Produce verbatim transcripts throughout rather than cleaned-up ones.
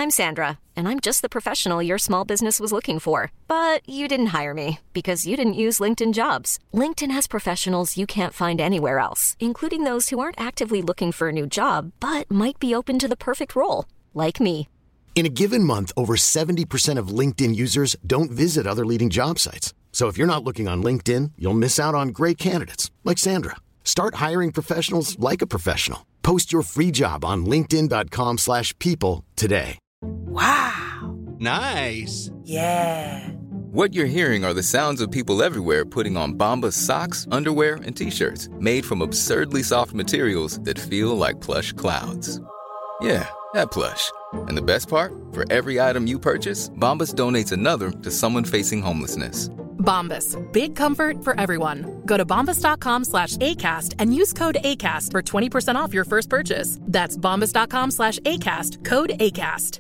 I'm Sandra, and I'm just the professional your small business was looking for. But you didn't hire me because you didn't use LinkedIn Jobs. LinkedIn has professionals you can't find anywhere else, including those who aren't actively looking for a new job, but might be open to the perfect role, like me. In a given month, over seventy percent of LinkedIn users don't visit other leading job sites. So if you're not looking on LinkedIn, you'll miss out on great candidates like Sandra. Start hiring professionals like a professional. Post your free job on linkedin.com slash people today. Wow. Nice. Yeah. What you're hearing are the sounds of people everywhere putting on Bombas socks, underwear, and T-shirts made from absurdly soft materials that feel like plush clouds. Yeah, that plush. And the best part? For every item you purchase, Bombas donates another to someone facing homelessness. Bombas. Big comfort for everyone. Go to bombas.com slash ACAST and use code ACAST for twenty percent off your first purchase. That's bombas.com slash ACAST. Code ACAST.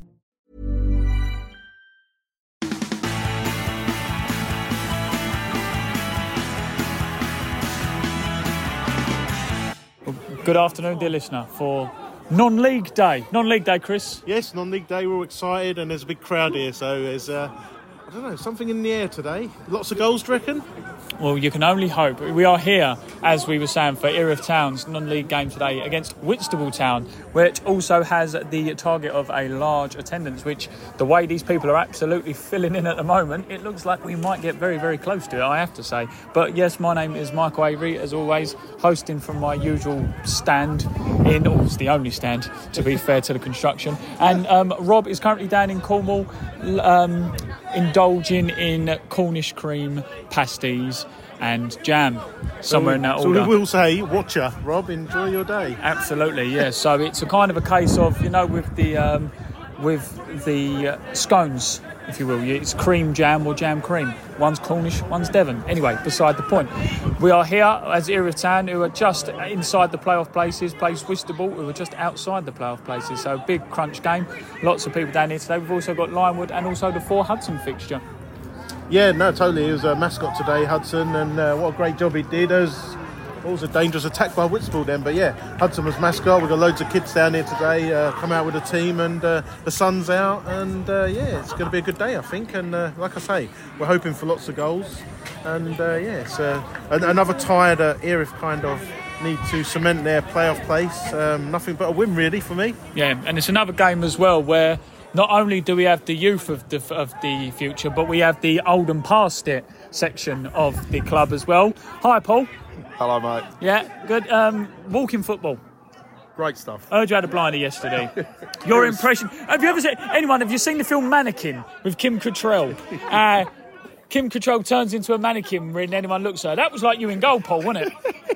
Good afternoon, dear listener, for non-league day. Non-league day, Chris. Yes, non-league day. We're all excited and there's a big crowd here, so there's, uh, I don't know, something in the air today. Lots of goals, do you reckon? Well, you can only hope. We are here, as we were saying, for Erith Town's non-league game today against Whitstable Town, which also has the target of a large attendance, which, the way these people are absolutely filling in at the moment, it looks like we might get very, very close to it, I have to say. But yes, my name is Michael Avery, as always, hosting from my usual stand in, oh, it's the only stand, to be fair to the construction. And um, Rob is currently down in Cornwall, um, indulging in Cornish cream pasties and jam, somewhere so, in that so order. So we will say, watcher, Rob, enjoy your day. Absolutely, yeah. So it's a kind of a case of, you know, with the um, with the uh, scones, if you will, it's cream jam or jam cream. One's Cornish, one's Devon. Anyway, beside the point. We are here as Erith Town, who are just inside the playoff places, plays Whitstable, who are just outside the playoff places. So big crunch game. Lots of people down here today. We've also got Limewood and also the four Hudson fixture. Yeah, no, totally. He was a mascot today, Hudson, and uh, what a great job he did. It was, it was a dangerous attack by Whitstable then, but yeah, Hudson was mascot. We've got loads of kids down here today, uh, come out with a team, and uh, the sun's out, and uh, yeah, it's going to be a good day, I think. And uh, like I say, we're hoping for lots of goals, and uh, yeah, it's uh, another tie that Erith kind of need to cement their playoff place. Um, nothing but a win, really, for me. Yeah, and it's another game as well where not only do we have the youth of the of the future, but we have the old and past it section of the club as well. Hi, Paul. Hello, mate. Yeah, good. Um, walking football. Great stuff. I heard you had a blinder yesterday. Your impression. Have you ever seen anyone? Have you seen the film Mannequin with Kim Cattrall? Uh, Kim Cattrall turns into a mannequin when anyone looks at her. That was like you in goal, Paul, wasn't it?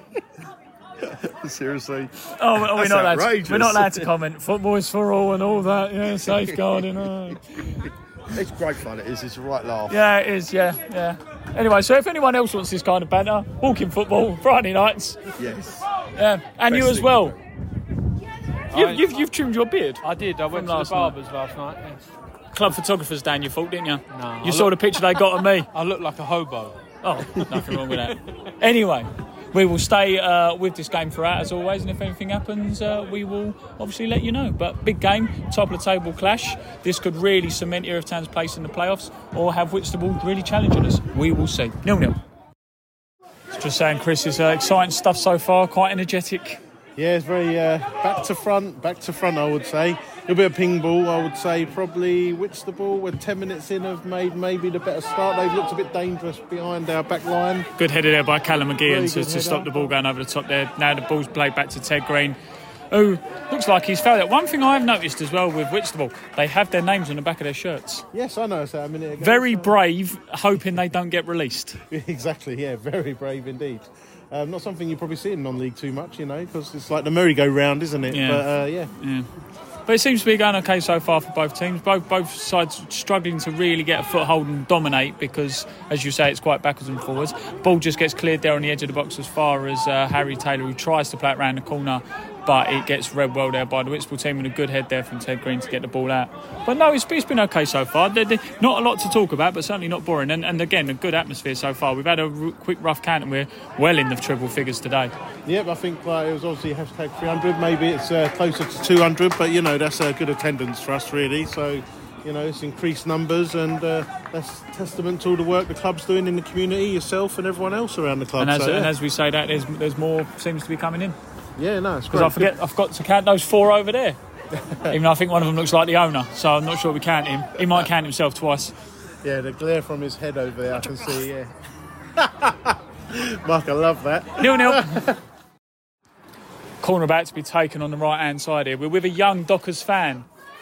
Seriously. Oh, we're That's not allowed. outrageous. To, we're not allowed to comment. Football is for all and all that. Yeah, safeguarding. Oh. It's great fun. It is. It's a right laugh. Yeah, it is. Yeah, yeah. Anyway, so if anyone else wants this kind of banter, walking football Friday nights. Yes. Yeah, and Best you as thing well. I, You've, you've you've trimmed your beard. I did. I went to the last barbers night. last night. Yes. Club photographers down your fault, didn't you? No. You I saw look, the picture they got of me. I look like a hobo. Oh, nothing wrong with that. Anyway, we will stay uh, with this game throughout as always, and if anything happens, uh, we will obviously let you know. But big game, top of the table clash. This could really cement Erith Town's place in the playoffs, or have Whitstable really challenging us. We will see. nil nil. Just saying, Chris, it's uh, exciting stuff so far. Quite energetic. Yeah, it's very uh, back to front, back to front, I would say. A bit of ping ball, I would say. Probably Whitstable, we're ten minutes in, have made maybe the better start. They've looked a bit dangerous behind our back line. Good header there by Callum McGeehan to, to header. stop the ball going over the top there. Now the ball's played back to Ted Green, who looks like he's fouled out. One thing I've noticed as well with Whitstable, they have their names on the back of their shirts. Yes, I noticed that a minute ago. Very brave, hoping they don't get released. Exactly, yeah, very brave indeed. Um, not something you probably see in non-league too much, you know, because it's like the merry-go-round, isn't it? Yeah. But, uh, yeah. yeah. But it seems to be going okay so far for both teams. Both both sides struggling to really get a foothold and dominate because, as you say, it's quite backwards and forwards. Ball just gets cleared there on the edge of the box as far as uh, Harry Taylor, who tries to play it round the corner, but it gets read well there by the Whitstable team and a good head there from Ted Green to get the ball out. But no, it's, it's been okay so far. They're, they're not a lot to talk about, but certainly not boring. And, and again, a good atmosphere so far. We've had a r- quick rough count and we're well in the triple figures today. Yep, I think like, it was obviously hashtag three hundred. Maybe it's uh, closer to two hundred, but you know that's a good attendance for us, really. So, you know, it's increased numbers, and uh, that's testament to all the work the club's doing in the community, yourself, and everyone else around the club. And as, so, yeah. and as we say that, there's, there's more seems to be coming in. Yeah, no, it's Because great. I forget, I forgot to count those four over there. Even though I think one of them looks like the owner, so I'm not sure we count him. He might count himself twice. Yeah, the glare from his head over there, I can see. Yeah, Mark, I love that. Nil nil. Corner about to be taken on the right hand side here. We're with a young Dockers fan.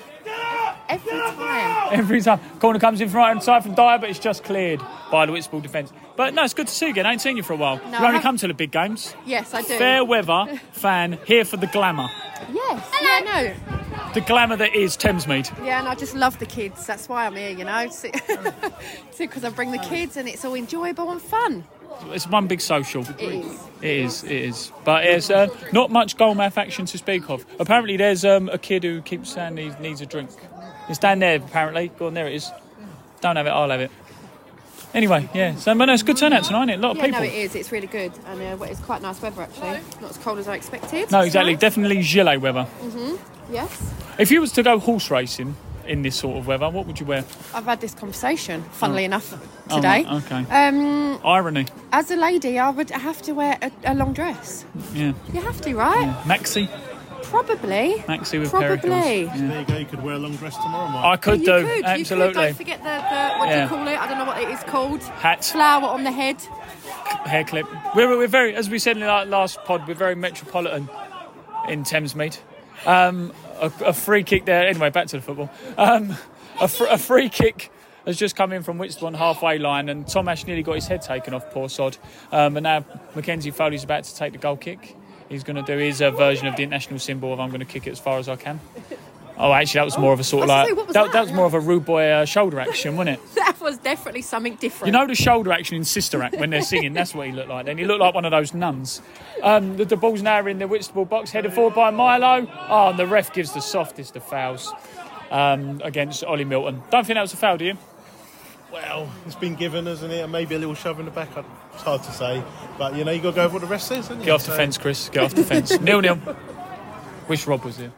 Every time. Every time. Corner comes in from right hand side from Dyer, but it's just cleared by the Whitstable defence. But no, it's good to see you again. I ain't seen you for a while. No, you only I come to the big games. Yes, I do. Fair weather fan here for the glamour. Yes, yeah, no. The glamour that is Thamesmead. Yeah, and I just love the kids. That's why I'm here, you know. Because I bring the kids and it's all enjoyable and fun. It's one big social. It is. It is, it is. But it's uh, not much goal mouth action to speak of. Apparently there's um, a kid who keeps saying he needs a drink. It's down there, apparently. Go on, there it is. Don't have it, I'll have it. Anyway, yeah. So, but no, it's a good turnout tonight, isn't it? A lot of Yeah, people. no, it is. It's really good. And uh, it's quite nice weather, actually. Not as cold as I expected. No, exactly. Nice. Definitely gilet weather. Mm-hmm. Yes. If you was to go horse racing in this sort of weather, what would you wear? I've had this conversation, funnily Oh. enough, Oh, today. right, okay. Um, Irony. as a lady, I would have to wear a, a long dress. Yeah. You have to, right? Maxi. Probably. Maxi with pair of Probably. heels. There you go. You could wear a long dress tomorrow, Mark. I could you do. could, Absolutely. You could. Don't forget the, the what do Yeah. you call it? I don't know what it is called. Hat. Flower on the head. Hair clip. We're, we're very, as we said in the last pod, we're very metropolitan in Thamesmead. Um, a, a free kick there. Anyway, back to the football. Um, a, fr- a free kick has just come in from Whitstable on halfway line, and Tom Ash nearly got his head taken off, poor sod. Um, and now Mackenzie Foley's about to take the goal kick. He's going to do his uh, version of the international symbol of I'm going to kick it as far as I can. Oh, actually, that was more of a sort of I like... was gonna say, what was that, that? that was more of a rude boy uh, shoulder action, wasn't it? That was definitely something different. You know the shoulder action in Sister Act when they're singing? That's what he looked like then. He looked like one of those nuns. Um, the, the ball's now in the Whitstable box, headed forward by Milo. Oh, and the ref gives the softest of fouls um, against Ollie Milton. Don't think that was a foul, do you? Well, it's been given, hasn't it? And maybe a little shove in the back. It's hard to say. But, you know, you got to go with what the rest says, haven't you? Get off the So- fence, Chris. Get off the fence. Nil-nil. Wish Rob was here.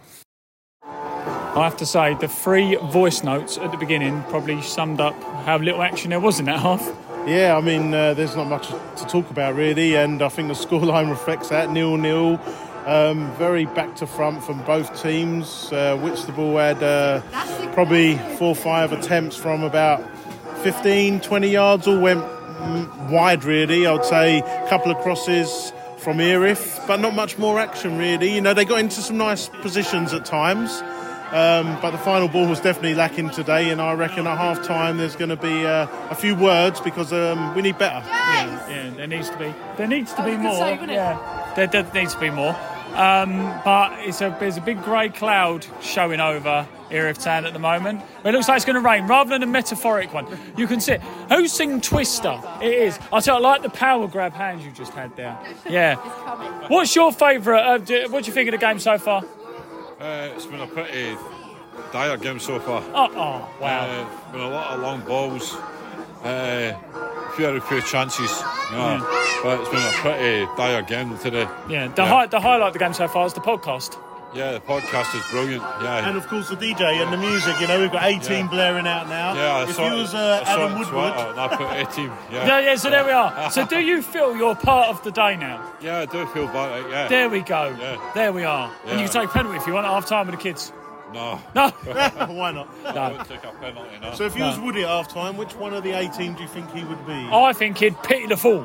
I have to say, the three voice notes at the beginning probably summed up how little action there was in that half. Yeah, I mean, uh, there's not much to talk about, really. And I think the scoreline reflects that. nil-nil. Um, very back to front from both teams. Uh, Whitstable had uh, probably four or five attempts from about fifteen, twenty yards, all went mm, wide, really. I would say a couple of crosses from Erith, but not much more action, really. You know, they got into some nice positions at times, um, but the final ball was definitely lacking today, and I reckon at half-time there's going to be uh, a few words because um, we need better. Yeah, yeah, there needs to be. There needs to That be was a good more. save, wasn't it? Yeah, there, there needs to be more. Um, but it's a, there's a big grey cloud showing over Erith Town at the moment. It looks like it's going to rain, rather than a metaphoric one. You can see it. Who's singing Twister? It is. I tell you, I like the power grab hands you just had there. Yeah. What's your favourite? Uh, do, what do you think of the game so far? Uh, it's been a pretty dire game so far. Oh, oh wow. Uh, been a lot of long balls, uh, few few chances, you know, Yeah. but it's been a pretty dire game today. Yeah. The, Yeah. Hi- the highlight of the game so far is the podcast. Yeah, the podcast is brilliant. Yeah, And of course the D J and the music, you know, we've got eighteen Yeah. blaring out now. yeah. I if saw you it- was uh, I saw it Adam on Woodward, Twitter and I put eighteen. Yeah, Yeah, yeah, so there we are. So do you feel you're part of the day now? yeah, I do feel about it. Yeah, There we go. Yeah. There we are. And you Yeah. can take a penalty if you want at half time with the kids. no, No. why not? I no. won't take a penalty. No. So if he No. was Woody at half time, which one of the eighteen do you think he would be? I think he'd pity the fool.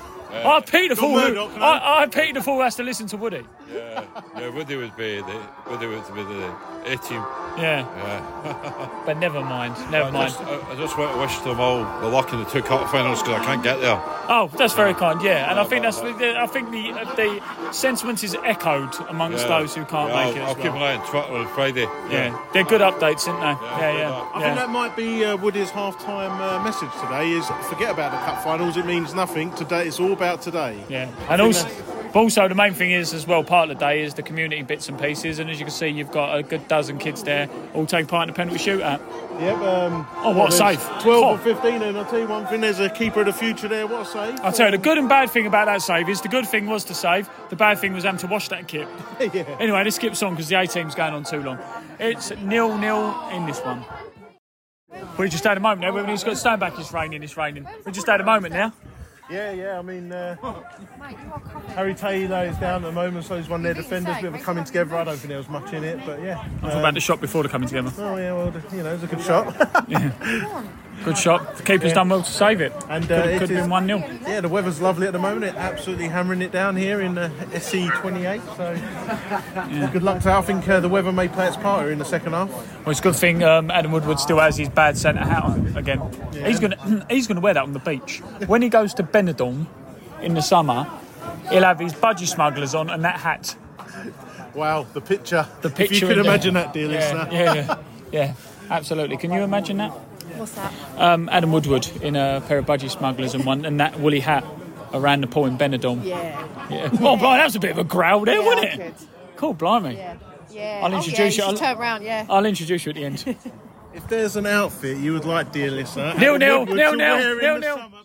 I pity the John fool. Who, Murdoch, no? I, I pity the fool who has to listen to Woody. yeah, yeah, Woody would be the Woody would be the eighteen. Yeah. Yeah. But never mind. Never I mind. just, I, I just want to wish them all the luck in the two cup finals because I can't get there. Oh, that's very kind. Yeah, and I think that's. I think the the sentiment is echoed amongst Yeah. those who can't Yeah, make it I'll, as I'll keep an well. eye on Twitter on Friday. Yeah, they're good updates, aren't they? Yeah, Yeah, good yeah, luck. I yeah. think that might be uh, Woody's half-time uh, message today is forget about the cup finals, it means nothing. Today, it's all about today. Yeah, and also, But also the main thing is as well, part of the day is the community bits and pieces, and as you can see, you've got a good dozen kids there all taking part in the penalty shootout. Yep. Um, oh, what a save! twelve oh. or fifteen, and I'll tell you one thing: there's a keeper of the future there. What a save! I'll tell you the good and bad thing about that save is the good thing was to save. The bad thing was having to wash that kit. yeah. Anyway, this skips on because the A team's going on too long. It's nil nil in this one. We just had a moment there. When he's got to stand back, it's raining. It's raining. We just had a moment now. Yeah, yeah, I mean, uh, Harry Taylor is down at the moment, so he's one of their defenders. We were coming together. I don't think there was much in it, but yeah. I thought um, about the shot before the coming together. Oh, yeah, well, you know, it was a good shot. yeah. Good shot. The keeper's yeah. done well to save it. And uh, could, it could have been one nil. Yeah, the weather's lovely at the moment. It's absolutely hammering it down here in uh, S E twenty-eight. So yeah. good luck to that. I think uh, the weather may play its part here in the second half. Well, it's a good thing um, Adam Woodward still has his bad centre hat on again. Yeah. He's gonna he's gonna wear that on the beach when he goes to Benidorm in the summer. He'll have his budgie smugglers on and that hat. Wow, the picture. The picture. If you could imagine the, that, dear yeah, listener. Yeah, yeah, yeah, absolutely. Can you imagine that? What's that? Um, Adam Woodward in a pair of budgie smugglers and one and that woolly hat around the pool in Benidorm. Yeah. yeah. Oh, blimey, that was a bit of a growl there, yeah, wasn't it? Good. Cool, blimey. Yeah. Yeah. I'll introduce oh, yeah, you. you I'll, turn around, yeah. I'll introduce you at the end. If there's an outfit you would like, dear listener, nil nil, nil nil, nil nil. Summer,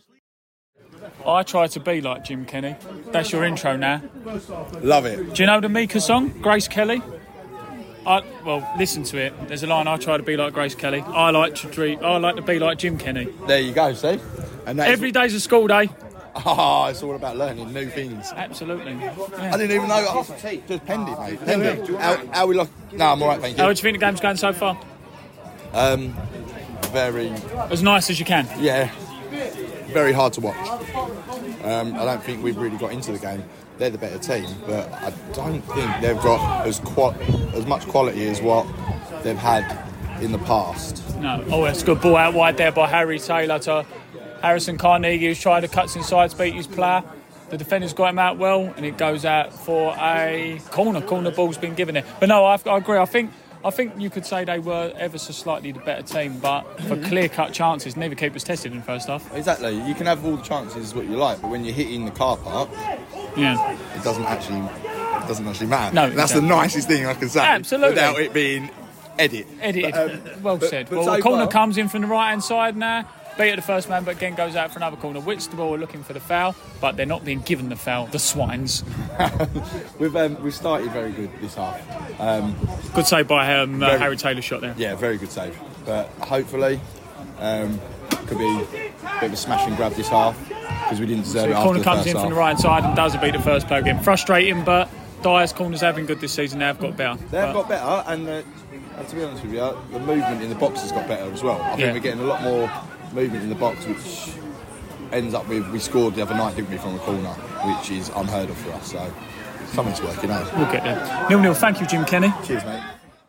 I try to be like Jim Kenny. That's your intro now. Love it. Do you know the Mika song, Grace Kelly? I, well, listen to it. There's a line. I try to be like Grace Kelly. I like to dream. I like to be like Jim Kenny. There you go, see. And every day's a school day. Ah, oh, it's all about learning new things. Absolutely. Yeah. I didn't even know. Oh, just penned it, mate. Penned it. How, how we lost? No, I'm all right, thank you. How do you think the game's going so far? Um, very. As nice as you can. Yeah. Very hard to watch. Um, I don't think we've really got into the game. They're the better team, but I don't think they've got as qual- as much quality as what they've had in the past. No. Oh, that's a good ball out wide there by Harry Taylor to Harrison Carnegie, who's trying to cut inside to beat his player. The defender's got him out well, and it goes out for a corner. Corner ball's been given it. But no, I, I agree. I think I think you could say they were ever so slightly the better team, but for clear-cut chances, neither keepers tested in the first half. Exactly. You can have all the chances what you like, but when you're hitting the car park, yeah, it doesn't actually it doesn't actually matter. No, that's exactly. the nicest thing I can say. Absolutely. Without it being edit. Edited. But, um, well but, said. But well, so the corner far, comes in from the right-hand side now. Beat at the first man, but again goes out for another corner. Whitstable are looking for the foul, but they're not being given the foul. The swines. we've um, we've started very good this half. Um, good save by um, very, uh, Harry Taylor's shot there. Yeah, very good save. But hopefully, um, could be a bit of a smash and grab this half because we didn't deserve so it. The after corner the comes first in half. from the right side and does beat the first player again. Frustrating, but Dyer's corners have been good this season. They have got better. They have got better, and, uh, and to be honest with you, the movement in the box has got better as well. I think yeah. we're getting a lot more movement in the box, which ends up with we scored the other night, didn't we, from a corner, which is unheard of for us. So something's working out. We'll get there. nil nil. Thank you, Jim Kenny. Cheers, mate.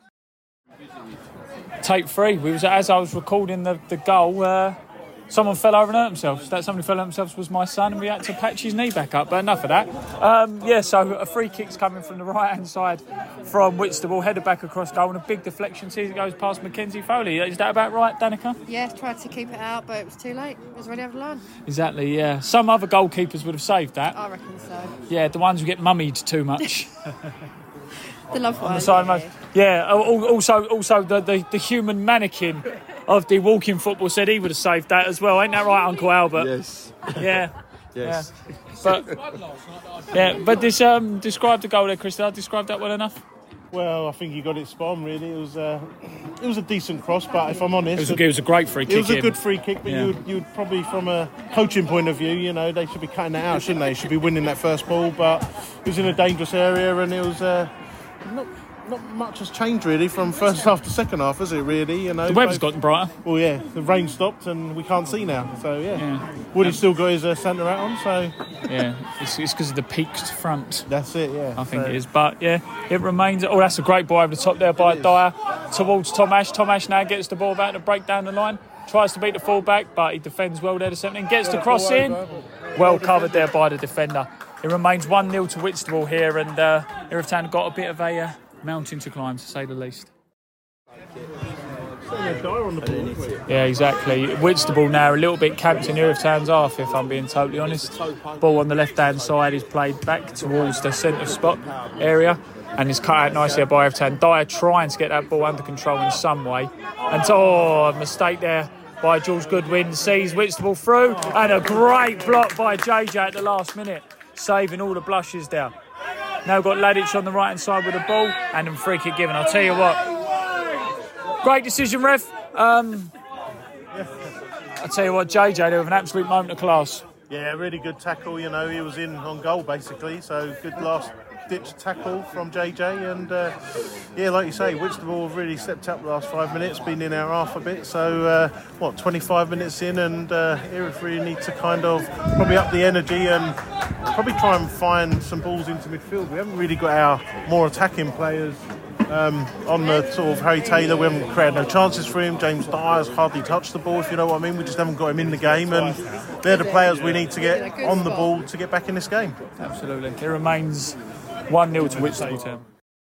Take three. We was as I was recording the the goal. Uh, Someone fell over and hurt themselves. That somebody fell over themselves was my son, and we had to patch his knee back up. But enough of that. Um, yeah, so a free kick's coming from the right-hand side from Whitstable, headed back across goal, and a big deflection. Sees it goes past Mackenzie Foley. Is that about right, Danica? Yeah, tried to keep it out, but it was too late. It was already over the line. Exactly, yeah. Some other goalkeepers would have saved that. I reckon so. Yeah, the ones who get mummied too much. The love one. On the side, yeah. yeah. Also, also the, the, the human mannequin of the walking football said he would have saved that as well. Ain't that right, Uncle Albert? Yes. Yeah. Yes. Yeah. But yeah, but this um describe the goal there, Chris. Did I describe that well enough? Well, I think you got it spot on, really. It was uh, it was a decent cross, but if I'm honest, it was a, it was a great free kick. It was a in. good free kick, but yeah. you'd you'd probably, from a coaching point of view, you know, they should be cutting that out, shouldn't they? Should be winning that first ball, but it was in a dangerous area, and it was uh, not. Not much has changed really from first half to second half, has it? Really, you know. The weather's gotten brighter. Well, yeah, the rain stopped and we can't see now. So yeah, yeah. Woody's still got his uh, centre out on. So yeah, it's because of the peaked front. That's it. Yeah, I think so. it is. But yeah, it remains. Oh, that's a great ball over the top there by Dyer towards Tom Ash. Tom Ash now gets the ball back to break down the line. Tries to beat the full-back, but he defends well there to seventeen. Gets the cross in. Well covered there by the defender. It remains one nil to Whitstable here, and uh, Erith Town got a bit of a. Uh, mountain to climb, to say the least. Dyer on the ball. Yeah, exactly. Whitstable now a little bit camped in Erith Town's half, if I'm being totally honest. Ball on the left-hand side is played back towards the centre spot area and is cut out nicely by Erith Town. Dyer trying to get that ball under control in some way. And oh, a mistake there by Jules Goodwin. Sees Whitstable through and a great block by J J at the last minute, saving all the blushes there. Now got Ladic on the right-hand side with the ball and then free kick given. I'll tell you what, great decision, ref. Um, I'll tell you what, J J there with an absolute moment of class. Yeah, really good tackle. You know, he was in on goal basically, so good last-ditch tackle from J J. And uh, yeah, like you say, Whitstable have really stepped up the last five minutes, been in our half a bit. So uh, what, twenty-five minutes in, and uh, Erith really need to kind of probably up the energy and probably try and find some balls into midfield. We haven't really got our more attacking players um, on the sort of Harry Taylor. We haven't created no chances for him. James Dyer's hardly touched the ball, if you know what I mean. We just haven't got him in the game, and they're the players we need to get on the ball to get back in this game. Absolutely. It remains one nil to Whitstable Town.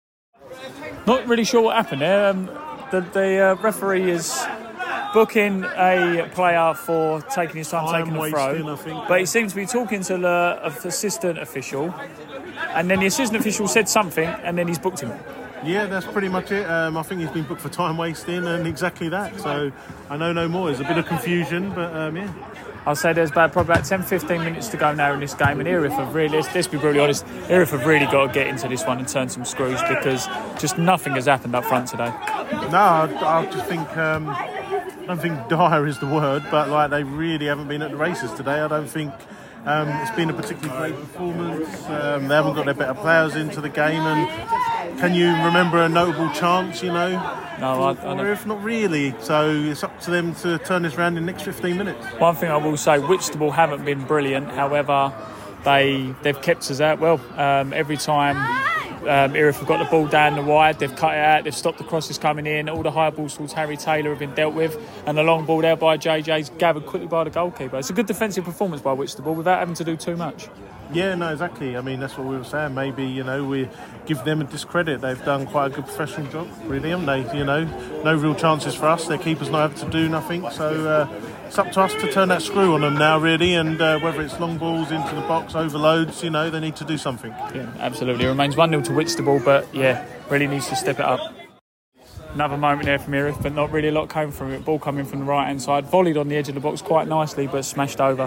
Not really sure what happened there. Um, the the uh, referee is booking a player for taking his time, taking a throw, but he seems to be talking to the assistant official, and then the assistant official said something, and then he's booked him. Yeah, that's pretty much it. Um, I think he's been booked for time wasting and exactly that. So I know no more. There's a bit of confusion, but um, yeah. I'll say there's about probably about ten fifteen minutes to go now in this game, and Erith have really, let's, let's be brutally honest, Erith have really got to get into this one and turn some screws, because just nothing has happened up front today. No, I, I just think, um, I don't think dire is the word, but like they really haven't been at the races today. I don't think um, it's been a particularly great performance. Um, they haven't got their better players into the game, and can you remember a notable chance, you know? No, I, I or if not really. So it's up to them to turn this around in the next fifteen minutes. One thing I will say, Whitstable haven't been brilliant. However, they, they've kept us out well. Um, every time um, Erith have got the ball down the wide, they've cut it out, they've stopped the crosses coming in. All the high balls towards Harry Taylor have been dealt with, and the long ball there by J J's gathered quickly by the goalkeeper. It's a good defensive performance by Whitstable without having to do too much. Yeah, no, exactly. I mean, that's what we were saying. Maybe, you know, we give them a discredit. They've done quite a good professional job, really, haven't they? You know, no real chances for us. Their keeper's not able to do nothing. So uh, it's up to us to turn that screw on them now, really. And uh, whether it's long balls into the box, overloads, you know, they need to do something. Yeah, absolutely. It remains one nil to Whitstable, but yeah, really needs to step it up. Another moment there from Erith, but not really a lot came from it. Ball coming from the right-hand side, volleyed on the edge of the box quite nicely, but smashed over.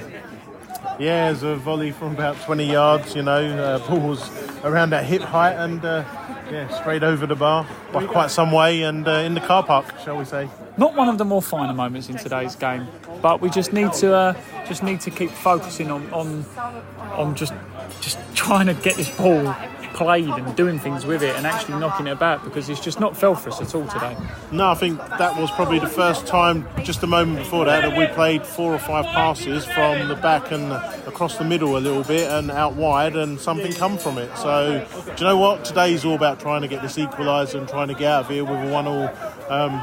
Yeah, it's a volley from about twenty yards, you know, uh, ball was around that hip height and uh, yeah, straight over the bar by quite some way, and uh, in the car park, shall we say. Not one of the more finer moments in today's game, but we just need to uh, just need to keep focusing on on on just just trying to get this ball played and doing things with it and actually knocking it about, because it's just not fell for us at all today. No, I think that was probably the first time, just a moment before that, that we played four or five passes from the back and across the middle a little bit and out wide, and something come from it. So, do you know what? Today's all about trying to get this equaliser and trying to get out of here with a one-all um,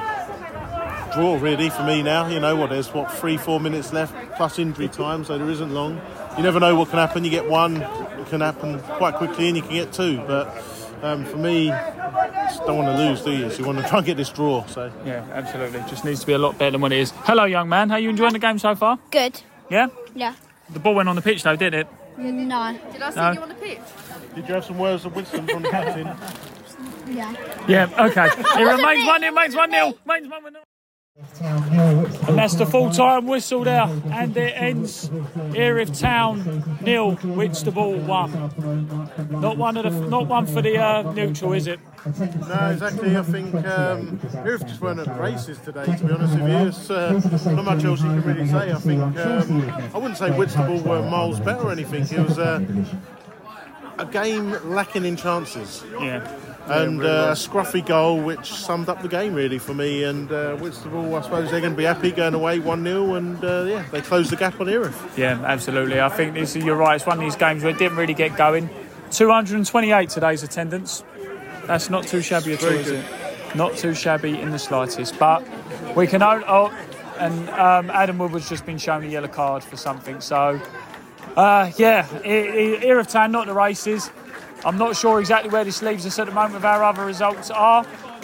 draw, really, for me now. You know what, there's, what, three, four minutes left, plus injury time, so there isn't long. You never know what can happen. You get one, it can happen quite quickly, and you can get two. But um, for me, you just don't want to lose, do you? So you want to try and get this draw. So yeah, absolutely. Just needs to be a lot better than what it is. Hello, young man. How are you enjoying the game so far? Good. Yeah? Yeah. The ball went on the pitch, though, didn't it? No. Did I see No. you on the pitch? did you have some words of wisdom from the captain? Yeah. Yeah, okay. It remains one nil, remains one nil. Remains one nil. And that's the full-time whistle there, and it ends Erith Town nil, Whitstable one. Not one of the, not one for the uh, neutral, is it? No, exactly. I think um, Erith just weren't at the races today, to be honest with you. It's uh, not much else you can really say. I think um, I wouldn't say Whitstable were miles better or anything. It was uh, a game lacking in chances. Yeah. And uh, a scruffy goal which summed up the game really for me, and uh, Whitstable, I suppose they're going to be happy going away one nil, and uh, yeah, they closed the gap on Erith. Yeah, absolutely. I think this is, you're right, it's one of these games where it didn't really get going. two hundred twenty-eight today's attendance. That's not too shabby at all, is it? Not too shabby in the slightest. But we can own, oh, and um, Adam Woodward's just been shown a yellow card for something. So, uh, yeah, Erith Town not the races. I'm not sure exactly where this leaves us at the moment with our other results are,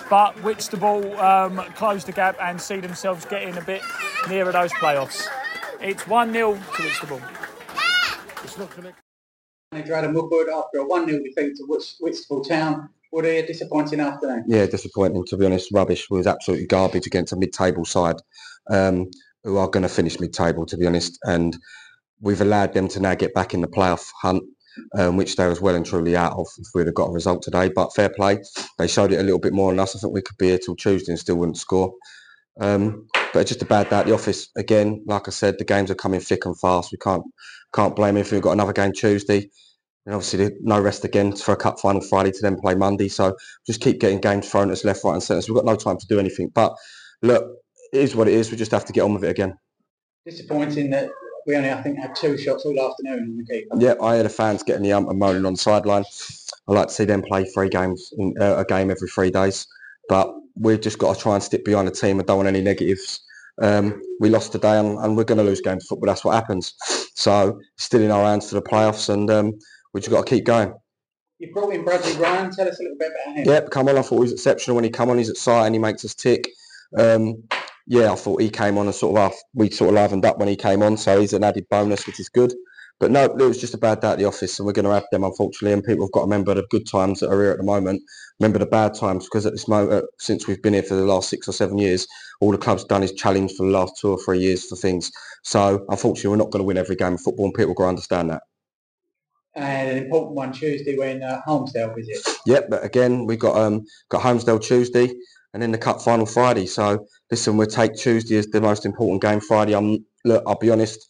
but Whitstable um, close the gap and see themselves getting a bit nearer those playoffs. It's one nil to Whitstable. It's not connected. Manager Adam Woodward, after a one nil defeat to Whitstable Town, what a disappointing afternoon. Yeah, disappointing, to be honest. Rubbish. We was absolutely garbage against a mid-table side um, who are going to finish mid-table, to be honest. And we've allowed them to now get back in the playoff hunt, um, which they was well and truly out of if we'd have got a result today. But fair play. They showed it a little bit more than us. I think we could be here till Tuesday and still wouldn't score. Um, but it's just a bad day at the office. Again, like I said, the games are coming thick and fast. We can't can't blame it if we've got another game Tuesday. And obviously no rest again for a cup final Friday to then play Monday. So just keep getting games thrown at us left, right and centre. So we've got no time to do anything. But look, it is what it is. We just have to get on with it again. Disappointing that we only, I think, had two shots all afternoon in the keeper. Yeah, I hear the fans getting the ump and moaning on the sideline. I like to see them play three games, in, uh, a game every three days. But we've just got to try and stick behind the team. I don't want any negatives. Um, we lost today and, and we're going to lose games of football. That's what happens. So still in our hands to the playoffs and um, we just got to keep going. You brought in Bradley Ryan. Tell us a little bit about him. Yep, come on. I thought he was exceptional when he came on. He's at sight and he makes us tick. Um, yeah, I thought he came on and sort of, we sort of livened up when he came on. So he's an added bonus, which is good. But no, it was just a bad day at the office and we're going to have them, unfortunately. And people have got to remember the good times that are here at the moment. Remember the bad times, because at this moment, since we've been here for the last six or seven years, all the club's done is challenge for the last two or three years for things. So unfortunately, we're not going to win every game of football and people will understand that. And an important one Tuesday when uh, Holmesdale visits. Yep, but again, we've got um, got Holmesdale Tuesday and then the cup final Friday. So listen, we'll take Tuesday as the most important game. Friday, I'm look, I'll be honest,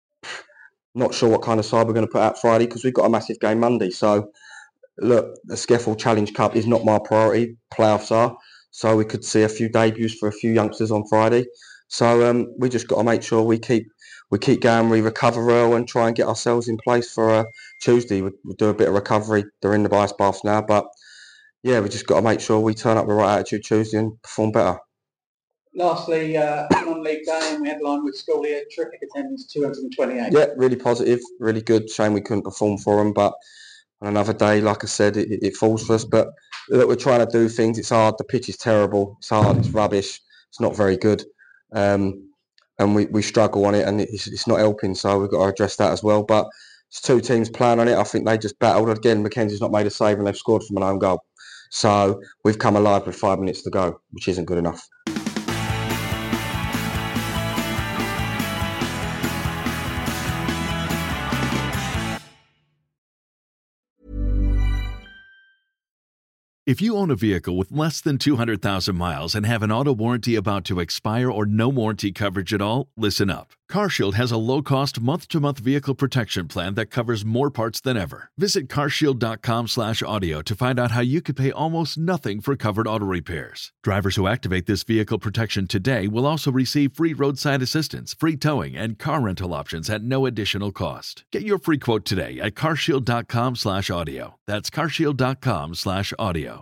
not sure what kind of side we're going to put out Friday because we've got a massive game Monday. So look, the Scaffold Challenge Cup is not my priority. Playoffs are. So we could see a few debuts for a few youngsters on Friday. So um, we just got to make sure we keep we keep going, we recover well and try and get ourselves in place for uh, Tuesday. We'll, we'll do a bit of recovery. They're in the ice baths now. But yeah, we just got to make sure we turn up the right attitude Tuesday and perform better. Lastly, uh, non-league day and we headline with school here. Terrific attendance, two hundred twenty-eight. Yeah, really positive, really good. Shame we couldn't perform for them. But on another day, like I said, it, it falls for us. But look, we're trying to do things. It's hard. The pitch is terrible. It's hard. It's rubbish. It's not very good. Um, and we, we struggle on it and it's, it's not helping. So we've got to address that as well. But it's two teams playing on it. I think they just battled. Again, Mackenzie's not made a save and they've scored from an own goal. So we've come alive with five minutes to go, which isn't good enough. If you own a vehicle with less than two hundred thousand miles and have an auto warranty about to expire or no warranty coverage at all, listen up. CarShield has a low-cost month-to-month vehicle protection plan that covers more parts than ever. Visit carshield.com slash audio to find out how you could pay almost nothing for covered auto repairs. Drivers who activate this vehicle protection today will also receive free roadside assistance, free towing, and car rental options at no additional cost. Get your free quote today at carshield.com slash audio. That's carshield.com slash audio.